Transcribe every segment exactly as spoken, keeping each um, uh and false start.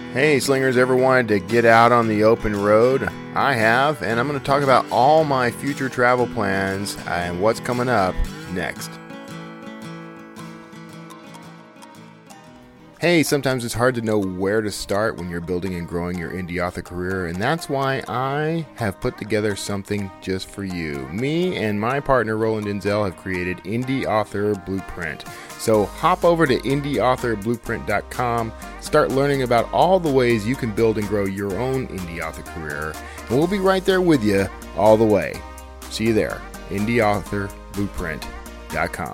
Hey slingers, ever wanted to get out on the open road? I have, and I'm going to talk about all my future travel plans and what's coming up next. Hey, sometimes it's hard to know where to start when you're building and growing your indie author career, and that's why I have put together something just for you. Me and my partner Roland Denzel have created Indie Author Blueprint. So hop over to indie author blueprint dot com, start learning about all the ways you can build and grow your own indie author career, and we'll be right there with you all the way. See you there, indie author blueprint dot com.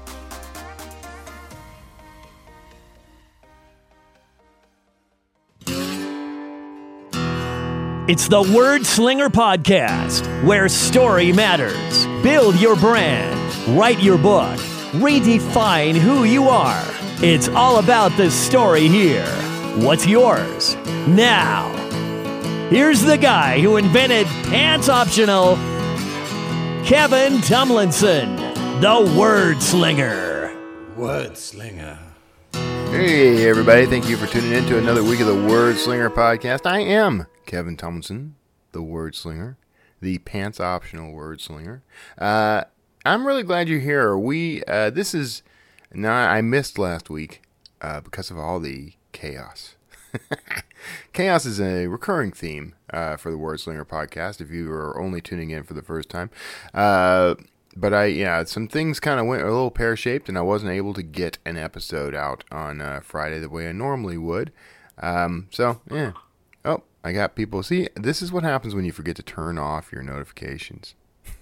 It's the Word Slinger Podcast, where story matters. Build your brand, write your book, redefine who you are. It's all about the story here. What's yours? Now, here's the guy who invented Pants Optional, Kevin Tumlinson, the Word Slinger. Word Slinger. Hey everybody, thank you for tuning in to another week of the Word Slinger Podcast. I am Kevin Tumlinson, the Word Slinger, the Pants Optional Word Slinger. Uh, I'm really glad you're here. We, uh, this is, now I missed last week uh, because of all the chaos. Chaos is a recurring theme uh, for the Word Slinger Podcast, if you are only tuning in for the first time. Uh, but I, yeah, some things kind of went a little pear-shaped, and I wasn't able to get an episode out on uh, Friday the way I normally would. Um, so, yeah. Oh, I got people. See, this is what happens when you forget to turn off your notifications.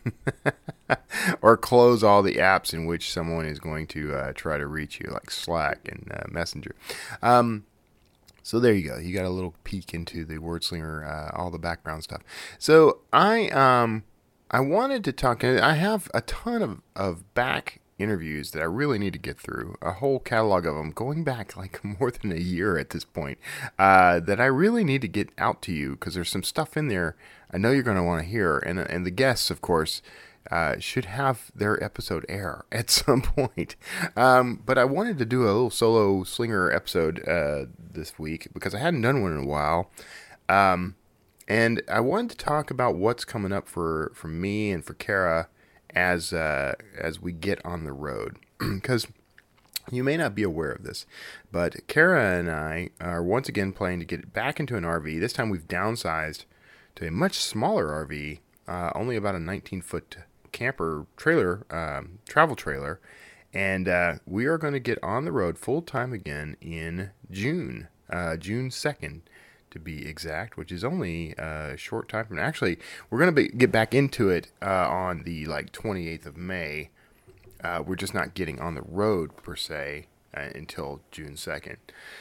Or close all the apps in which someone is going to uh, try to reach you, like Slack and uh, Messenger. Um, so there you go. You got a little peek into the Word Slinger, uh, all the background stuff. So I um I wanted to talk. I have a ton of, of back interviews that I really need to get through, a whole catalog of them going back like more than a year at this point, uh, that I really need to get out to you because there's some stuff in there I know you're going to want to hear. And, and the guests, of course, uh, should have their episode air at some point. Um, but I wanted to do a little solo slinger episode uh, this week because I hadn't done one in a while. Um, and I wanted to talk about what's coming up for, for me and for Kara as uh, as we get on the road, because you may not be aware of this, but Kara and I are once again planning to get back into an R V. This time we've downsized to a much smaller R V, uh, only about a nineteen-foot camper trailer, um, travel trailer, and uh, we are going to get on the road full-time again in June, uh, June second. To be exact, which is only a short time from now. Actually, we're going to get back into it uh, on the like twenty-eighth of May. Uh, we're just not getting on the road per se uh, until June second.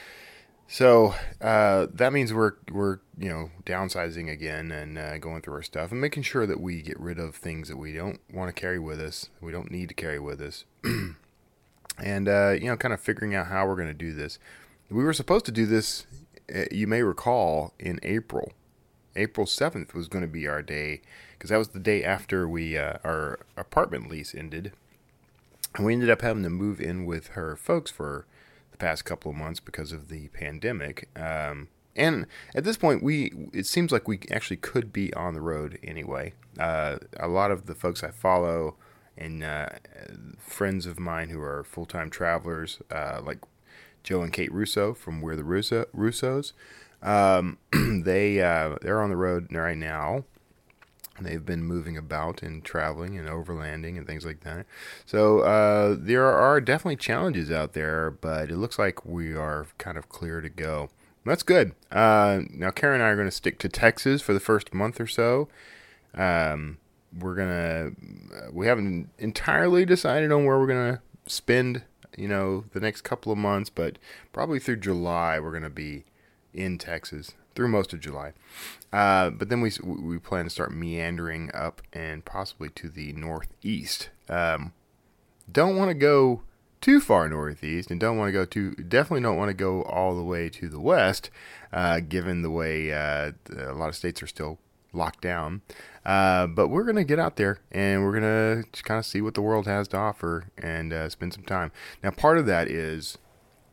So uh, that means we're we're you know downsizing again and uh, going through our stuff and making sure that we get rid of things that we don't want to carry with us, we don't need to carry with us, and uh, you know kind of figuring out how we're going to do this. We were supposed to do this. You may recall in April, April seventh was going to be our day because that was the day after we uh, our apartment lease ended. And we ended up having to move in with her folks for the past couple of months because of the pandemic. Um, and at this point, we it seems like we actually could be on the road anyway. Uh, a lot of the folks I follow and uh, friends of mine who are full-time travelers, uh, like Joe and Kate Russo from We're the Russo, Russos. Um, they, uh, they're on the road right now. They've been moving about and traveling and overlanding and things like that. So uh, there are definitely challenges out there, but it looks like we are kind of clear to go. That's good. Uh, now, Karen and I are going to stick to Texas for the first month or so. Um, we're going to, we haven't entirely decided on where we're going to spend you know, the next couple of months, but probably through July, we're going to be in Texas through most of July. Uh, but then we we plan to start meandering up and possibly to the northeast. Um, don't want to go too far northeast and don't want to go too, definitely don't want to go all the way to the west, uh, given the way uh, a lot of states are still locked down. Uh, but we're going to get out there and we're going to kind of see what the world has to offer and uh, spend some time. Now, part of that is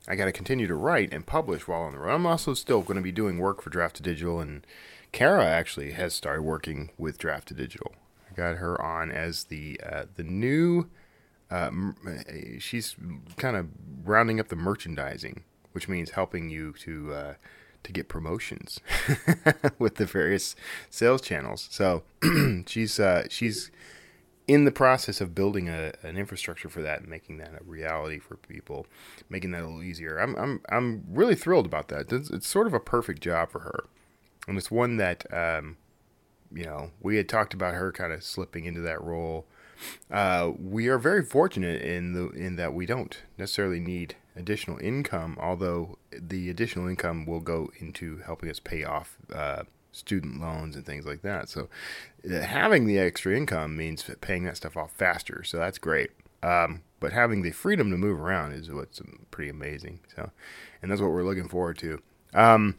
I got to continue to write and publish while on the road. I'm also still going to be doing work for Draft to Digital, and Kara actually has started working with Draft to Digital. I got her on as the uh, the new. Uh, she's kind of rounding up the merchandising, which means helping you to uh, to get promotions with the various sales channels. So she's uh, she's in the process of building a, an infrastructure for that and making that a reality for people, making that a little easier. I'm I'm I'm really thrilled about that. It's, it's sort of a perfect job for her, and it's one that um, you know we had talked about her kind of slipping into that role. Uh, we are very fortunate in the in that we don't necessarily need additional income, although the additional income will go into helping us pay off uh, student loans and things like that. So uh, having the extra income means paying that stuff off faster. So that's great. Um, but having the freedom to move around is what's pretty amazing. So, and that's what we're looking forward to. Um,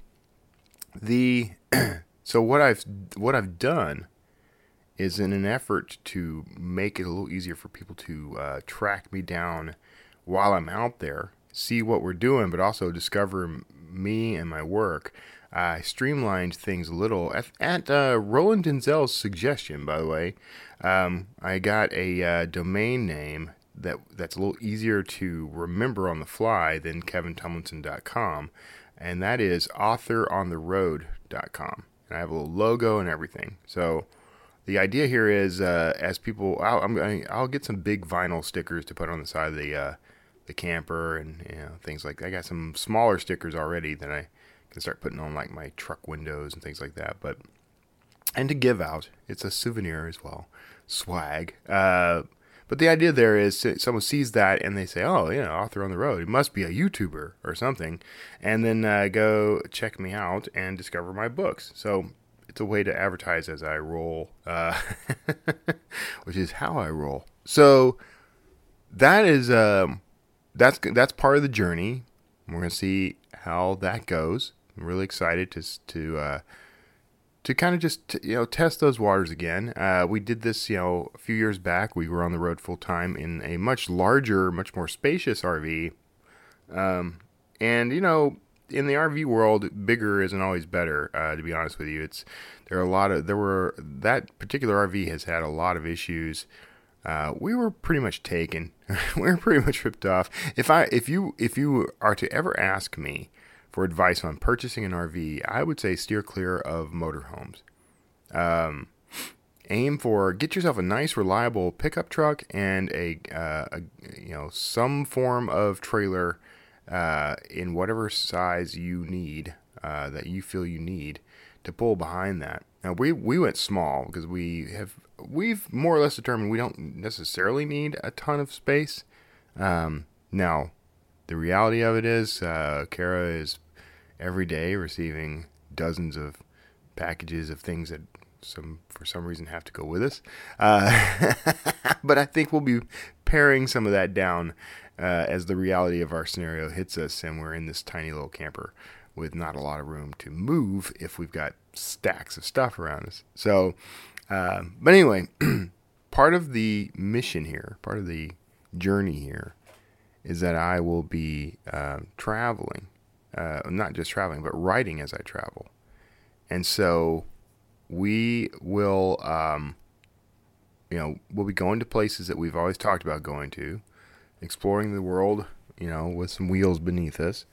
the so what I've what I've done is in an effort to make it a little easier for people to uh, track me down while I'm out there, see what we're doing, but also discover me and my work. I streamlined things a little at, at uh, Roland Denzel's suggestion, by the way. Um, I got a uh, domain name that that's a little easier to remember on the fly than kevin tumlinson dot com, and that is author on the road dot com. And I have a little logo and everything. So the idea here is, uh, as people, I'll, I'm going, I'll get some big vinyl stickers to put on the side of the uh, the camper and you know things like that. I got some smaller stickers already that I can start putting on like my truck windows and things like that. But and to give out, it's a souvenir as well, swag. Uh, but the idea there is someone sees that and they say, oh, you know, author on the road. It must be a YouTuber or something, and then uh, go check me out and discover my books. So it's a way to advertise as I roll, uh, which is how I roll. So that is um, that's that's part of the journey. We're gonna see how that goes. I'm really excited to to uh, to kind of just you know test those waters again. Uh, we did this you know a few years back. We were on the road full time in a much larger, much more spacious R V, um, and you know. In the R V world, bigger isn't always better. Uh, to be honest with you, it's there are a lot of there were that particular R V has had a lot of issues. Uh, we were pretty much taken. we were pretty much ripped off. If I if you if you are to ever ask me for advice on purchasing an R V, I would say steer clear of motorhomes. Um, aim for get yourself a nice, reliable pickup truck and a, uh, a you know some form of trailer. Uh, in whatever size you need, uh, that you feel you need to pull behind that. Now we, we went small because we have, we've more or less determined we don't necessarily need a ton of space. Um, now the reality of it is, uh, Kara is every day receiving dozens of packages of things that some, for some reason have to go with us. Uh, but I think we'll be paring some of that down Uh, as the reality of our scenario hits us and we're in this tiny little camper with not a lot of room to move if we've got stacks of stuff around us. So, uh, but anyway, part of the mission here, part of the journey here is that I will be uh, traveling, uh, not just traveling, but writing as I travel. And so we will, um, you know, we'll be going to places that we've always talked about going to, exploring the world, you know, with some wheels beneath us.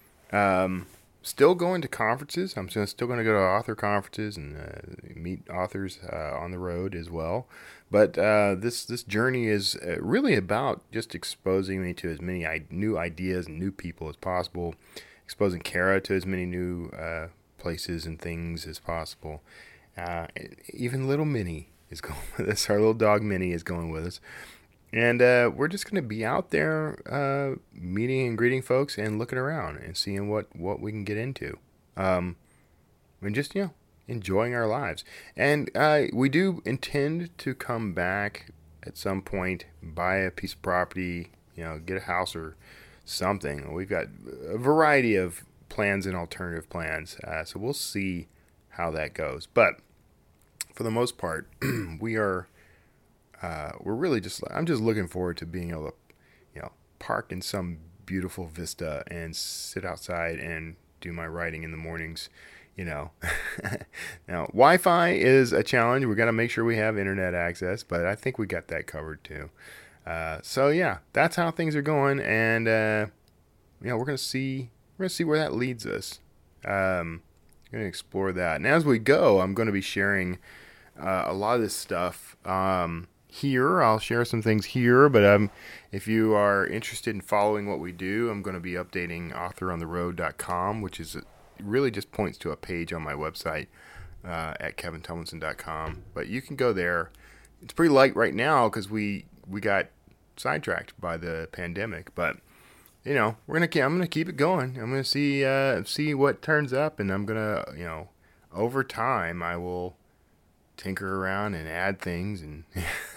Um, still going to conferences. I'm still going to go to author conferences and uh, meet authors uh, on the road as well. But uh, this this journey is uh, really about just exposing me to as many I- new ideas and new people as possible, exposing Kara to as many new uh, places and things as possible. Uh, even little Minnie is going with us. Our little dog Minnie is going with us. And uh, we're just going to be out there uh, meeting and greeting folks and looking around and seeing what, what we can get into. Um, and just, you know, enjoying our lives. And uh, we do intend to come back at some point, buy a piece of property, you know, get a house or something. We've got a variety of plans and alternative plans. Uh, so we'll see how that goes. But for the most part, we are... Uh, we're really just, I'm just looking forward to being able to, you know, park in some beautiful vista and sit outside and do my writing in the mornings, you know. Now, Wi-Fi is a challenge. We got to make sure we have internet access, but I think we got that covered too. Uh, so yeah, that's how things are going, and uh, you know, we're gonna see we're gonna see where that leads us. Um, we're gonna explore that, and as we go, I'm going to be sharing uh, a lot of this stuff um, here. I'll share some things here, but um, if you are interested in following what we do, I'm going to be updating author on the road dot com, which is really just points to a page on my website uh, at kevin tumlinson dot com. But you can go there. It's pretty light right now because we we got sidetracked by the pandemic, but you know, we're gonna I'm gonna keep it going. I'm gonna see uh, see what turns up, and I'm gonna, you know, over time I will tinker around and add things, and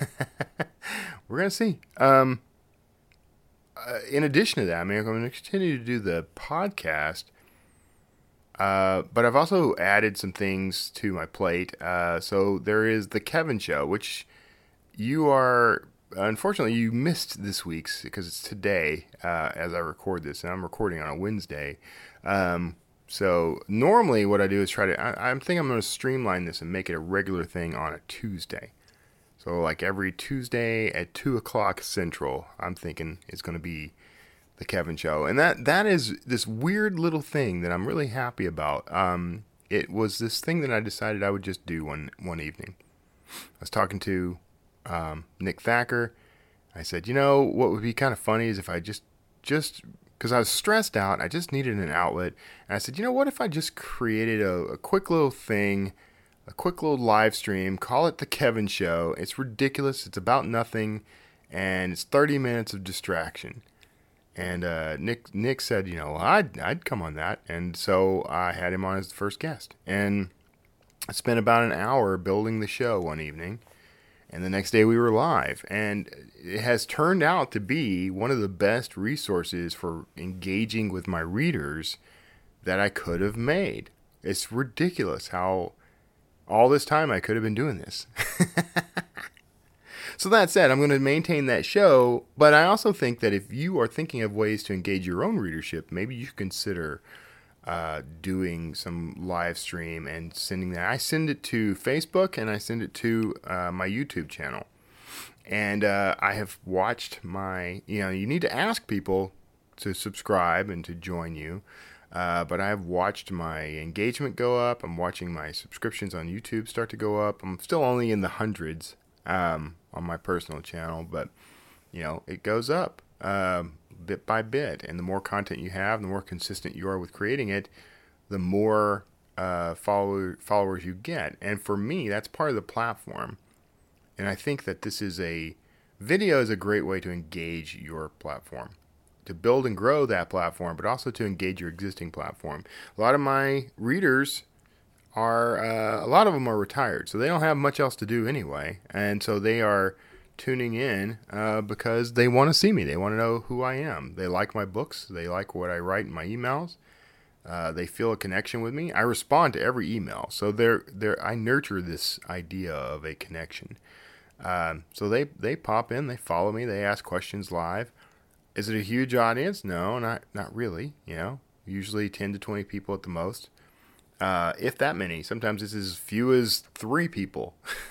we're gonna see. Um, uh, in addition to that, I mean, I'm gonna continue to do the podcast, uh, but I've also added some things to my plate. Uh, so there is the Kevin Show, which you are. Unfortunately, you missed this week's because it's today uh, as I record this, and I'm recording on a Wednesday. Um, so normally what I do is try to, I, I think I'm going to streamline this and make it a regular thing on a Tuesday. So like every Tuesday at two o'clock Central, I'm thinking is going to be the Kevin Show. And that that is this weird little thing that I'm really happy about. Um, it was this thing that I decided I would just do one, one evening. I was talking to Um, Nick Thacker. I said, you know, what would be kind of funny is if I just, just because I was stressed out, I just needed an outlet. And I said, you know, what if I just created a, a quick little thing, a quick little live stream, call it the Kevin Show. It's ridiculous. It's about nothing. And it's thirty minutes of distraction. And uh, Nick Nick said, you know, I'd, I'd come on that. And so I had him on as the first guest. And I spent about an hour building the show one evening. And the next day we were live, and it has turned out to be one of the best resources for engaging with my readers that I could have made. It's ridiculous how all this time I could have been doing this. So that said, I'm going to maintain that show, but I also think that if you are thinking of ways to engage your own readership, maybe you consider Uh, doing some live stream and sending that. I send it to Facebook and I send it to uh, my YouTube channel. And uh, I have watched my, you know, you need to ask people to subscribe and to join you. Uh, but I have watched my engagement go up. I'm watching my subscriptions on YouTube start to go up. I'm still only in the hundreds um, on my personal channel, but, you know, it goes up. Um, bit by bit, and the more content you have, the more consistent you are with creating it, the more uh, follower, followers you get. And for me, that's part of the platform. And I think that this is a video is a great way to engage your platform, to build and grow that platform, but also to engage your existing platform. A lot of my readers are, uh, a lot of them are retired, so they don't have much else to do anyway, and so they are tuning in uh, because they want to see me. They want to know who I am. They like my books. They like what I write in my emails. Uh, they feel a connection with me. I respond to every email, so they're they're I nurture this idea of a connection. Um, so they they pop in, they follow me, they ask questions live. Is it a huge audience? No, not not really. You know, usually ten to twenty people at the most. Uh, if that many. Sometimes it's as few as three people.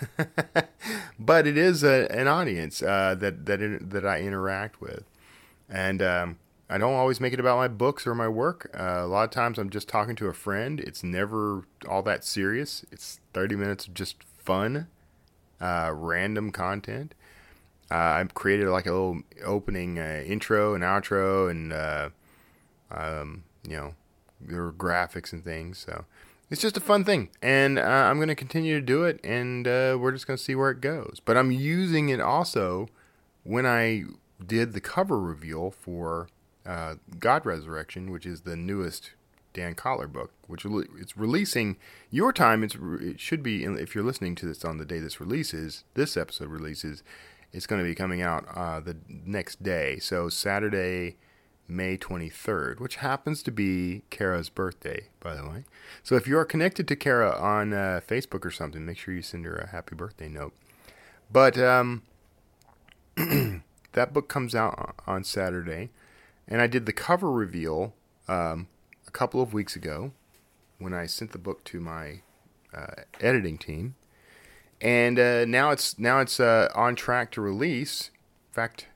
But it is a, an audience uh, that that in, that I interact with, and um, I don't always make it about my books or my work. Uh, a lot of times I'm just talking to a friend. It's never all that serious. It's thirty minutes of just fun, uh, random content. Uh, I've created like a little opening uh, intro and outro, and uh, um, you know, there are graphics and things. So it's just a fun thing, and uh, I'm going to continue to do it, and uh, we're just going to see where it goes. But I'm using it also when I did the cover reveal for uh, God Resurrection, which is the newest Dan Kotler book, which it's releasing your time. It's it should be, if you're listening to this on the day this releases, this episode releases, it's going to be coming out uh, the next day. So Saturday, May twenty-third, which happens to be Kara's birthday, by the way. So if you are connected to Kara on uh, Facebook or something, make sure you send her a happy birthday note. But um, that book comes out on Saturday, And I did the cover reveal um, a couple of weeks ago when I sent the book to my uh, editing team. And uh, now it's now it's uh, on track to release. In fact,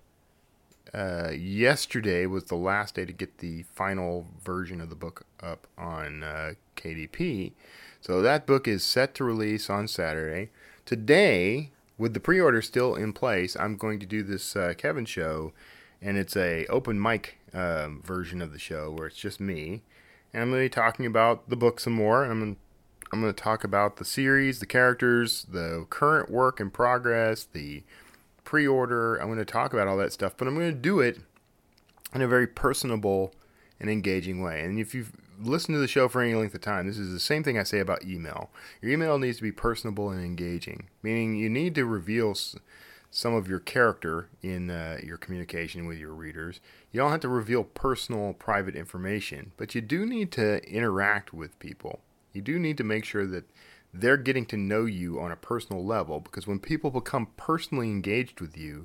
uh, yesterday was the last day to get the final version of the book up on uh, K D P. So that book is set to release on Saturday. Today, with the pre-order still in place, I'm going to do this uh, Kevin show, and it's a open mic um, version of the show where it's just me, and I'm going to be talking about the book some more. And I'm going to, I'm going to talk about the series, the characters, the current work in progress, the pre-order. I'm going to talk about all that stuff, but I'm going to do it in a very personable and engaging way. And if you've listened to the show for any length of time, this is the same thing I say about email. Your email needs to be personable and engaging, meaning you need to reveal s- some of your character in uh, your communication with your readers. You don't have to reveal personal, private information, but you do need to interact with people. You do need to make sure that they're getting to know you on a personal level, because when people become personally engaged with you,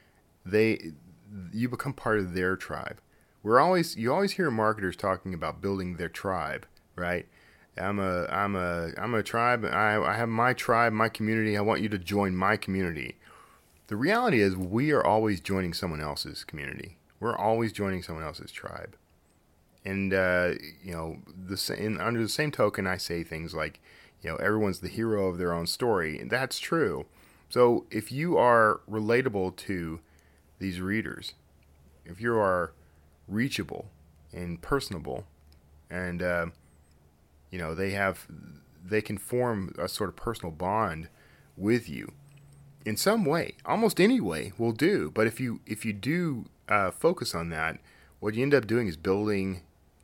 they you become part of their tribe. We're always you always hear marketers talking about building their tribe, right? I'm a I'm a I'm a tribe. I I have my tribe, my community. I want you to join my community. The reality is, we are always joining someone else's community. We're always joining someone else's tribe. And uh, you know, the in, under the same token, I say things like, you know, everyone's the hero of their own story, and that's true. So if you are relatable to these readers, if you are reachable and personable, and uh, you know, they have they can form a sort of personal bond with you in some way, almost any way will do. But if you if you do uh, focus on that, what you end up doing is building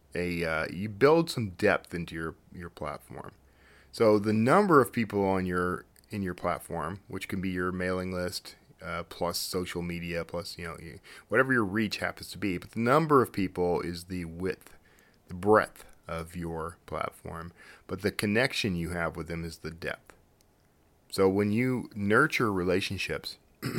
a uh, you build some depth into your your platform. So the number of people on your in your platform, which can be your mailing list, uh, plus social media, plus, you know, you, whatever your reach happens to be, but the number of people is the width, the breadth of your platform. But the connection you have with them is the depth. So when you nurture relationships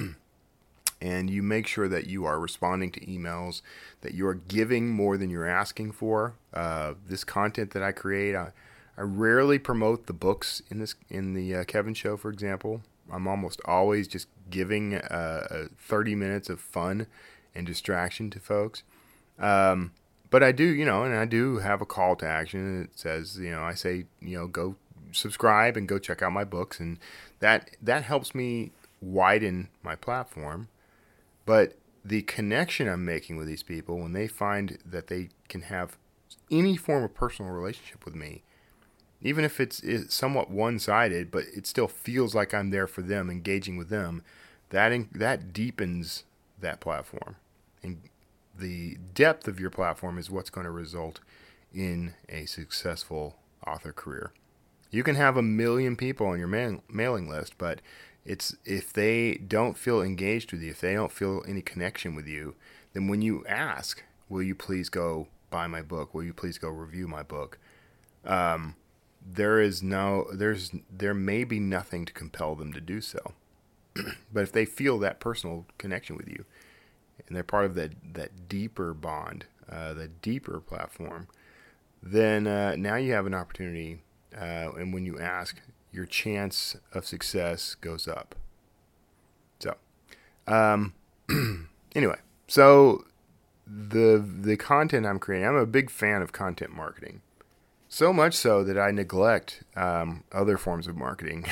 and you make sure that you are responding to emails, that you are giving more than you're asking for, uh, this content that I create, I, I rarely promote the books in this in the uh, Kevin show, for example. I'm almost always just giving uh, thirty minutes of fun and distraction to folks. Um, but I do, you know, and I do have a call to action. It says, you know, I say, you know, go subscribe and go check out my books, and that that helps me widen my platform. But the connection I'm making with these people, when they find that they can have any form of personal relationship with me, even if it's, it's somewhat one-sided, but it still feels like I'm there for them, engaging with them, that in, that deepens that platform. And the depth of your platform is what's going to result in a successful author career. You can have a million people on your mail, mailing list, but it's if they don't feel engaged with you, if they don't feel any connection with you, then when you ask, will you please go buy my book? Will you please go review my book? Um, there is no, there's, there may be nothing to compel them to do so. But if they feel that personal connection with you, and they're part of that, that deeper bond, uh, the deeper platform, then uh, now you have an opportunity. Uh, and when you ask, your chance of success goes up. So, um, anyway, so the the content I'm creating, I'm a big fan of content marketing. So much so that I neglect um, other forms of marketing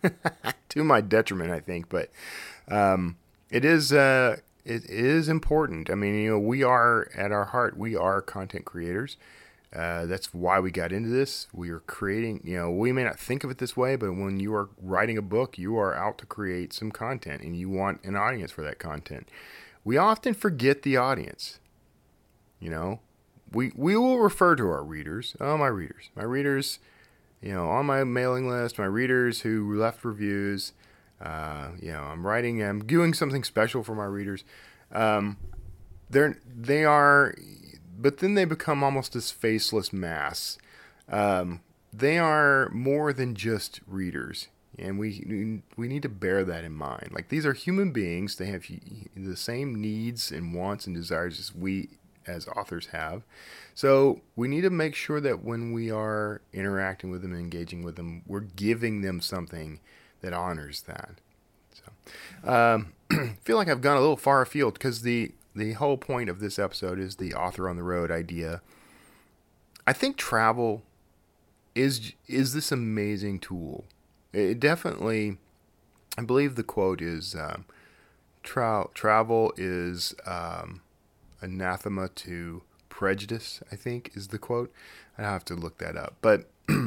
to my detriment, I think. But um, it is uh, it is important. I mean, you know, we are at our heart, we are content creators. Uh, that's why we got into this. We are creating, you know, we may not think of it this way, but when you are writing a book, you are out to create some content and you want an audience for that content. We often forget the audience. You know, we, we will refer to our readers. Oh, my readers, my readers, you know, on my mailing list, my readers who left reviews, uh, you know, I'm writing, I'm doing something special for my readers. Um, they're, they are, But then they become almost this faceless mass. Um, they are more than just readers, and we we need to bear that in mind. Like, these are human beings. They have the same needs and wants and desires as we as authors have. So we need to make sure that when we are interacting with them and engaging with them, we're giving them something that honors that. So um, I feel like I've gone a little far afield because the, the whole point of this episode is the author on the road idea. I think travel is is this amazing tool. It definitely, I believe the quote is, um, tra- travel is um, anathema to prejudice, I think is the quote. I have to look that up. But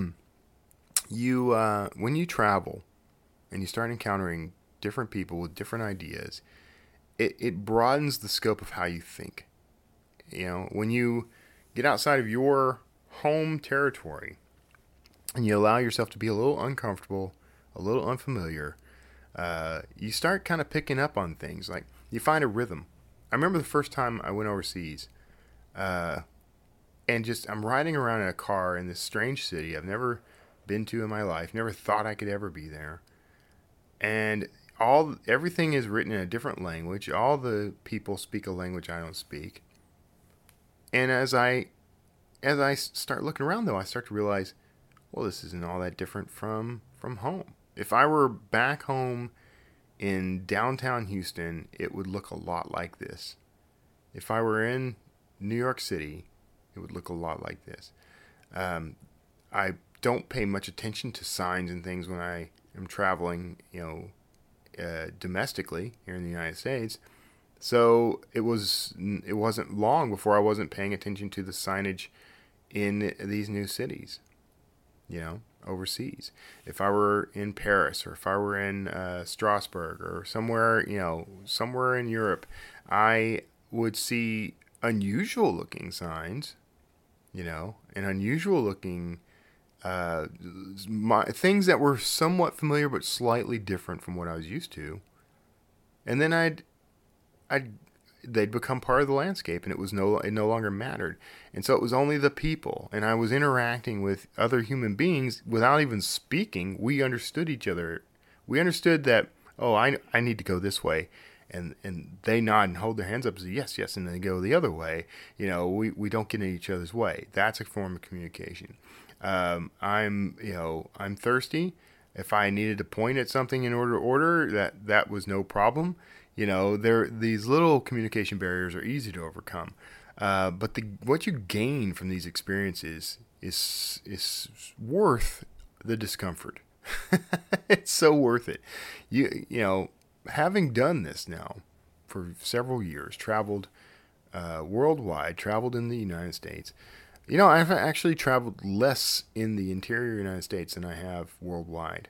you, uh, when you travel and you start encountering different people with different ideas, it, it broadens the scope of how you think. You know, when you get outside of your home territory and you allow yourself to be a little uncomfortable, a little unfamiliar, uh, you start kind of picking up on things. Like you find a rhythm. I remember the first time I went overseas, uh, and just I'm riding around in a car in this strange city I've never been to in my life, never thought I could ever be there, and all everything is written in a different language. All the people speak a language I don't speak, and as I as I start looking around, though, I start to realize, well, this isn't all that different from from home. If I were back home in downtown Houston, it would look a lot like this. If I were in New York City, it would look a lot like this. Um, I don't pay much attention to signs and things when I am traveling, you know, uh, domestically here in the United States. So it was it wasn't long before I wasn't paying attention to the signage in these new cities, you know, overseas. If I were in Paris or if I were in uh, Strasbourg or somewhere, you know, somewhere in Europe, I would see unusual looking signs, you know, and unusual looking uh, my, things that were somewhat familiar but slightly different from what I was used to. And then I'd, I'd, they'd become part of the landscape, and it was no, it no longer mattered. And so it was only the people, and I was interacting with other human beings without even speaking. We understood each other. We understood that, oh, I, I need to go this way. And and they nod and hold their hands up and say, yes, yes, and then they go the other way. You know, we, we don't get in each other's way. That's a form of communication. Um, I'm, you know, I'm thirsty. If I needed to point at something in order to order, that, that was no problem. You know, there these little communication barriers are easy to overcome. Uh, but the what you gain from these experiences is is worth the discomfort. It's so worth it. You you know, having done this now for several years, traveled uh, worldwide, traveled in the United States. You know, I've actually traveled less in the interior United States than I have worldwide.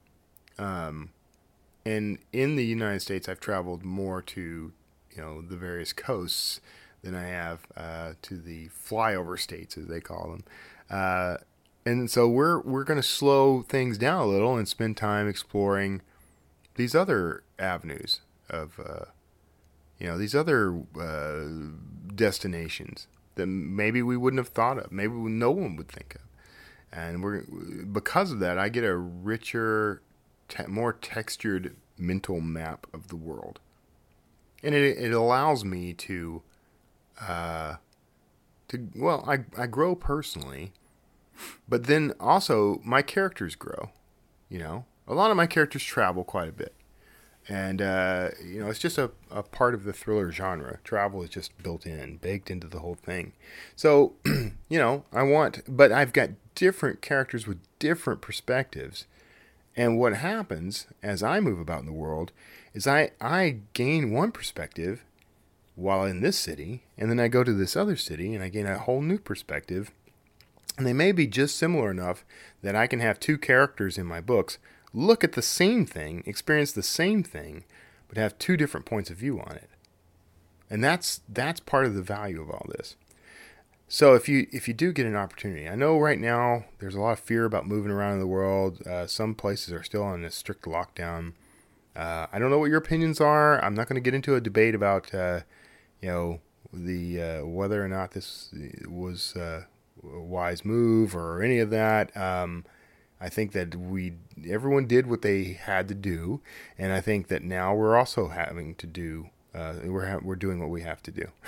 Um, and in the United States, I've traveled more to, you know, the various coasts than I have uh, to the flyover states, as they call them. Uh, and so we're we're going to slow things down a little and spend time exploring these other avenues of, uh, you know, these other uh, destinations that maybe we wouldn't have thought of, maybe no one would think of. And we're because of that, I get a richer, te- more textured mental map of the world. And it, it allows me to, uh, to well, I, I grow personally, but then also my characters grow, you know. A lot of my characters travel quite a bit. And, uh, you know, it's just a, a part of the thriller genre. Travel is just built in, baked into the whole thing. So, you know, I want, but I've got different characters with different perspectives. And what happens as I move about in the world is I, I gain one perspective while in this city, and then I go to this other city and I gain a whole new perspective. And they may be just similar enough that I can have two characters in my books look at the same thing, experience the same thing, but have two different points of view on it. And that's that's part of the value of all this. So if you if you do get an opportunity, I know right now there's a lot of fear about moving around in the world. Uh, some places are still on a strict lockdown. Uh, I don't know what your opinions are. I'm not going to get into a debate about uh, you know the uh, whether or not this was uh, a wise move or any of that. Um, I think that we everyone did what they had to do, and I think that now we're also having to do uh, we're ha- we're doing what we have to do.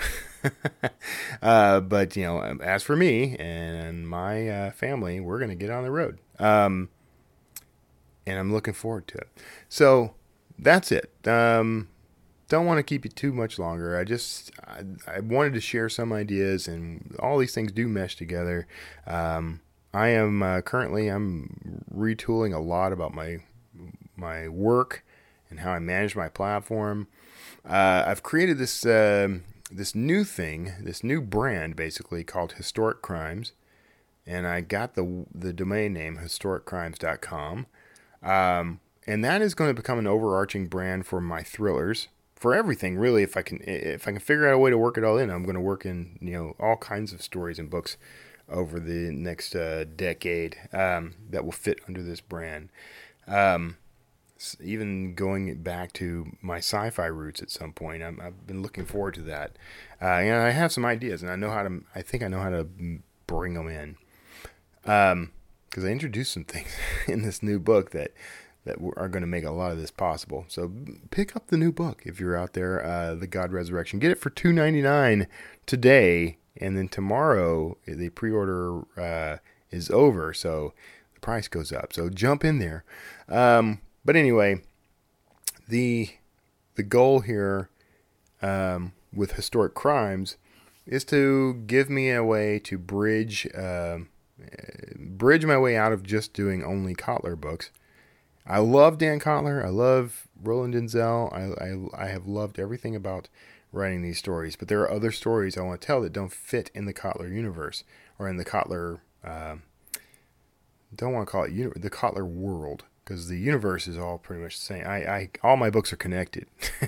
uh, but you know, as for me and my uh, family, we're gonna get on the road, um, and I'm looking forward to it. So that's it. Um, don't want to keep you too much longer. I just I, I wanted to share some ideas, and all these things do mesh together. Um, I am uh, currently I'm retooling a lot about my my work and how I manage my platform. Uh, I've created this uh, this new thing, this new brand, basically called Historic Crimes, and I got the the domain name historic crimes dot com, um, and that is going to become an overarching brand for my thrillers, for everything really. If I can if I can figure out a way to work it all in, I'm going to work in you know all kinds of stories and books over the next uh, decade um, that will fit under this brand. Um, even going back to my sci-fi roots at some point, I'm, I've been looking forward to that. Uh, and I have some ideas, and I know how to. I think I know how to bring them in. Um, because I introduced some things in this new book that that are going to make a lot of this possible. So pick up the new book if you're out there. Uh, The God Resurrection. Get it for two ninety-nine today. And then tomorrow, the pre-order uh, is over, so the price goes up. So jump in there. Um, but anyway, the the goal here um, with Historic Crimes is to give me a way to bridge uh, bridge my way out of just doing only Kotler books. I love Dan Kotler. I love Roland Denzel. I, I, I have loved everything about writing these stories, but there are other stories I want to tell that don't fit in the Kotler universe or in the Kotler, uh, don't want to call it uni- the Kotler world, because the universe is all pretty much the same. I, I all my books are connected.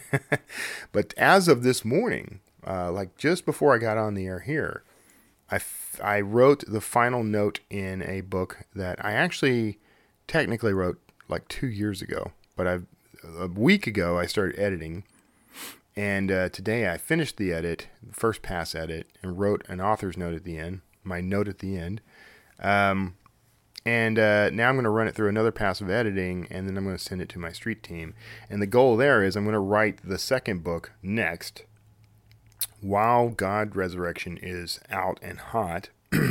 But as of this morning, uh, like just before I got on the air here, I, f- I wrote the final note in a book that I actually technically wrote like two years ago, but I've, a week ago I started editing. And uh, today I finished the edit, the first pass edit, and wrote an author's note at the end, my note at the end. Um, and uh, now I'm going to run it through another pass of editing, and then I'm going to send it to my street team. And the goal there is I'm going to write the second book next, while God Resurrection is out and hot.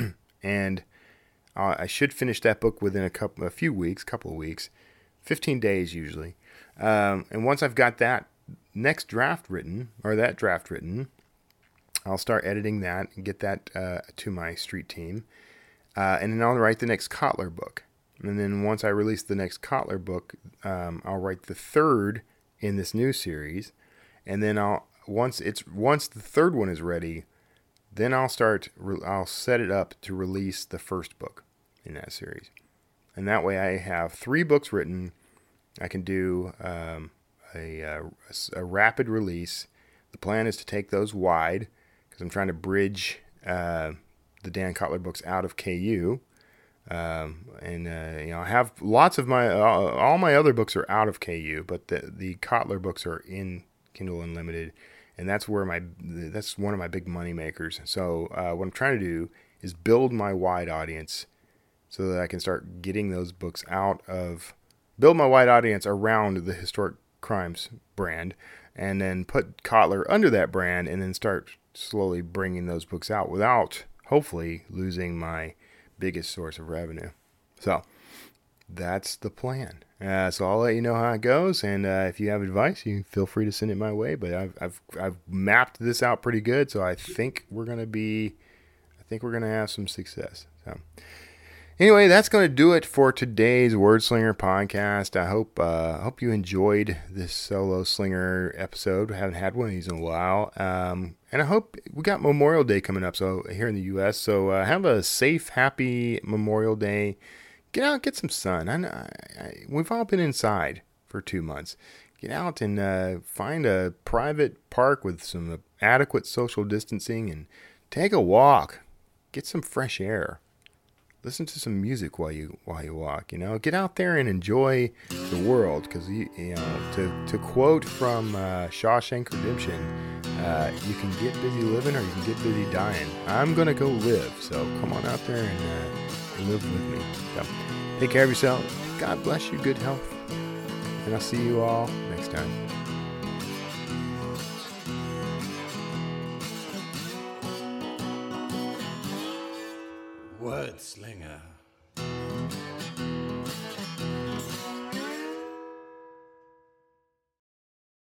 And uh, I should finish that book within a couple, a few weeks, couple of weeks, fifteen days usually. Um, and once I've got that next draft written, or that draft written, I'll start editing that and get that uh, to my street team. Uh, and then I'll write the next Kotler book. And then once I release the next Kotler book, um, I'll write the third in this new series. And then I'll once it's once the third one is ready, then I'll start. I'll set it up to release the first book in that series. And that way I have three books written. I can do um, A, uh, a rapid release. The plan is to take those wide because I'm trying to bridge uh, the Dan Kotler books out of K U, um, and uh, you know I have lots of my uh, all my other books are out of K U, but the the Kotler books are in Kindle Unlimited, and that's where my that's one of my big money makers. So uh, what I'm trying to do is build my wide audience so that I can start getting those books out of build my wide audience around the Historic Crimes brand, and then put Kotler under that brand, and then start slowly bringing those books out without hopefully losing my biggest source of revenue. So that's the plan. Uh, so I'll let you know how it goes, and uh, if you have advice, you feel free to send it my way. But I've I've I've mapped this out pretty good, so I think we're gonna be, I think we're gonna have some success. So. Anyway, that's going to do it for today's Word Slinger podcast. I hope uh, hope you enjoyed this solo slinger episode. I haven't had one of these in a while. Um, and I hope we got Memorial Day coming up so here in the U S. So uh, have a safe, happy Memorial Day. Get out, get some sun. I, I, I we've all been inside for two months. Get out and uh, find a private park with some adequate social distancing and take a walk. Get some fresh air. Listen to some music while you while you walk. You know, get out there and enjoy the world. Because you, you know, to to quote from uh, Shawshank Redemption, uh, you can get busy living or you can get busy dying. I'm gonna go live. So come on out there and uh, live with me. So, take care of yourself. God bless you. Good health. And I'll see you all next time.